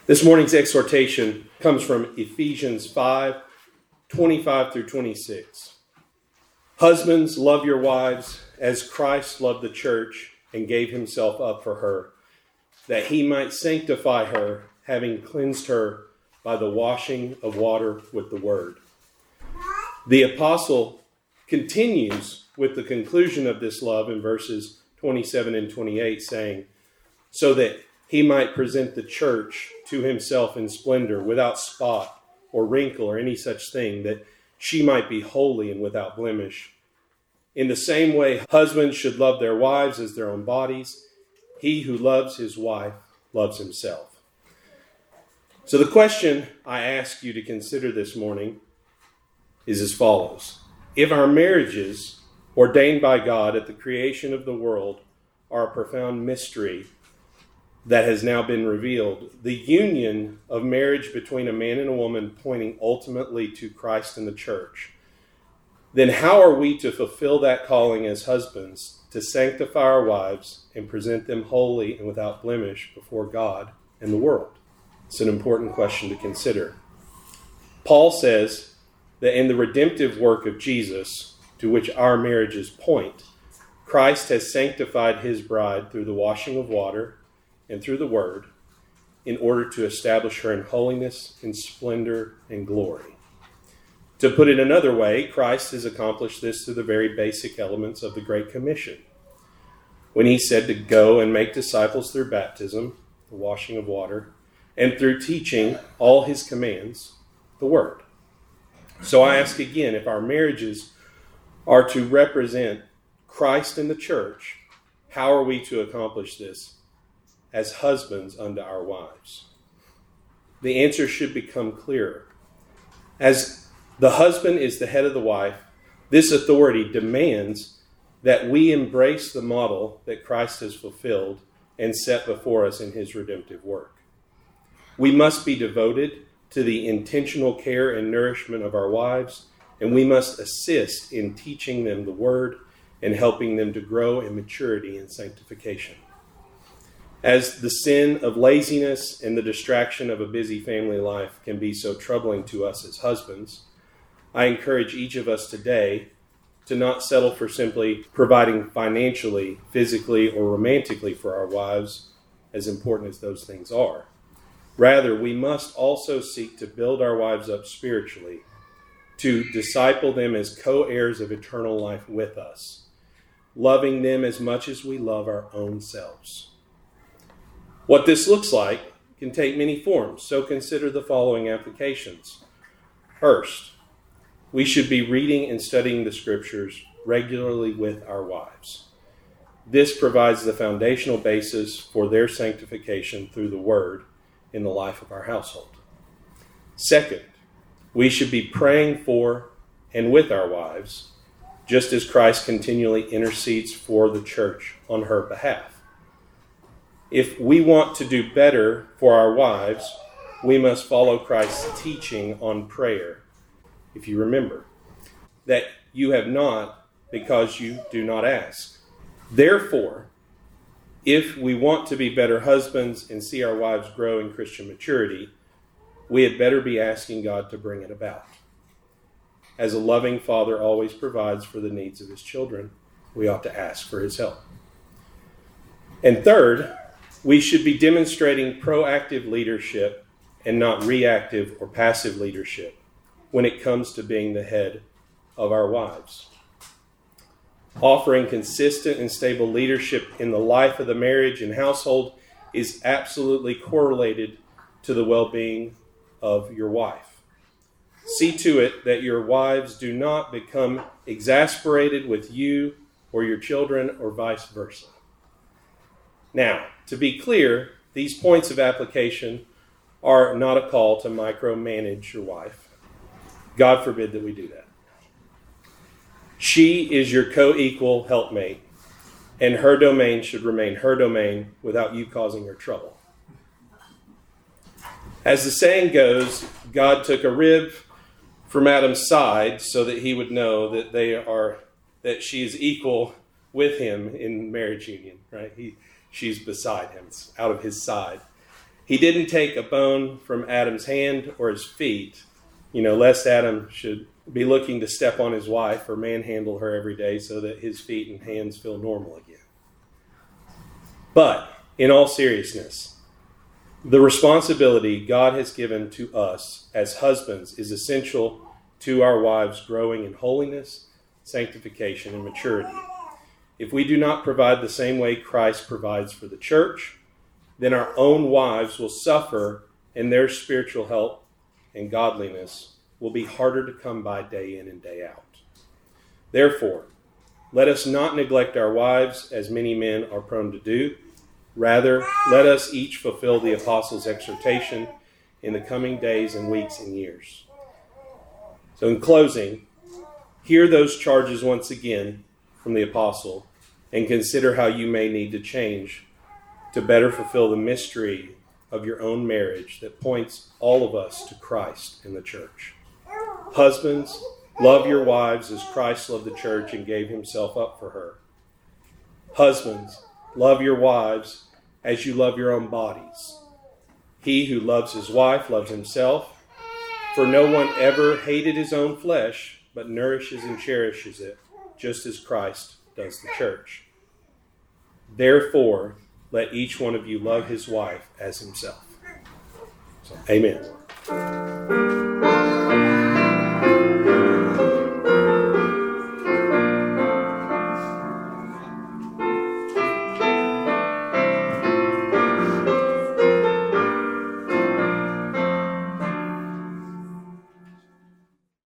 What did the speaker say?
This morning's exhortation comes from Ephesians 5:25 through 26. Husbands, love your wives as Christ loved the church and gave himself up for her, that he might sanctify her, having cleansed her by the washing of water with the word. The apostle continues with the conclusion of this love in verses 27 and 28, saying, so that he might present the church to himself in splendor, without spot or wrinkle or any such thing, that she might be holy and without blemish. In the same way, husbands should love their wives as their own bodies. He who loves his wife loves himself. So the question I ask you to consider this morning is as follows. If our marriages, ordained by God at the creation of the world, are a profound mystery that has now been revealed, the union of marriage between a man and a woman pointing ultimately to Christ and the church, then how are we to fulfill that calling as husbands to sanctify our wives and present them holy and without blemish before God and the world? It's an important question to consider. Paul says that in the redemptive work of Jesus, to which our marriages point, Christ has sanctified his bride through the washing of water and through the word, in order to establish her in holiness, in splendor, and glory. To put it another way, Christ has accomplished this through the very basic elements of the Great Commission, when he said to go and make disciples through baptism, the washing of water, and through teaching all his commands, the word. So I ask again, if our marriages are to represent Christ and the church, how are we to accomplish this as husbands unto our wives? The answer should become clearer. As the husband is the head of the wife, this authority demands that we embrace the model that Christ has fulfilled and set before us in his redemptive work. We must be devoted to the intentional care and nourishment of our wives, and we must assist in teaching them the word and helping them to grow in maturity and sanctification. As the sin of laziness and the distraction of a busy family life can be so troubling to us as husbands, I encourage each of us today to not settle for simply providing financially, physically, or romantically for our wives, as important as those things are. Rather, we must also seek to build our wives up spiritually, to disciple them as co-heirs of eternal life with us, loving them as much as we love our own selves. What this looks like can take many forms, so consider the following applications. First, we should be reading and studying the scriptures regularly with our wives. This provides the foundational basis for their sanctification through the word in the life of our household. Second, we should be praying for and with our wives, just as Christ continually intercedes for the church on her behalf. If we want to do better for our wives, we must follow Christ's teaching on prayer. If you remember, that you have not because you do not ask. Therefore, if we want to be better husbands and see our wives grow in Christian maturity, we had better be asking God to bring it about. As a loving father always provides for the needs of his children, we ought to ask for his help. And third, we should be demonstrating proactive leadership and not reactive or passive leadership when it comes to being the head of our wives. Offering consistent and stable leadership in the life of the marriage and household is absolutely correlated to the well-being of your wife. See to it that your wives do not become exasperated with you or your children or vice versa. Now, to be clear, these points of application are not a call to micromanage your wife. God forbid that we do that. She is your co-equal helpmate, and her domain should remain her domain without you causing her trouble. As the saying goes, God took a rib from Adam's side so that he would know that she is equal with him in marriage union, right? She's beside him, it's out of his side. He didn't take a bone from Adam's hand or his feet, lest Adam should be looking to step on his wife or manhandle her every day so that his feet and hands feel normal again. But, in all seriousness, the responsibility God has given to us as husbands is essential to our wives growing in holiness, sanctification, and maturity. If we do not provide the same way Christ provides for the church, then our own wives will suffer, and their spiritual health and godliness will be harder to come by day in and day out. Therefore, let us not neglect our wives as many men are prone to do. Rather, let us each fulfill the apostles' exhortation in the coming days and weeks and years. So in closing, hear those charges once again from the apostle and consider how you may need to change to better fulfill the mystery of your own marriage that points all of us to Christ and the church. Husbands, love your wives as Christ loved the church and gave himself up for her. Husbands, love your wives as you love your own bodies. He who loves his wife loves himself, for no one ever hated his own flesh, but nourishes and cherishes it, just as Christ does the church. Therefore, let each one of you love his wife as himself. So, amen.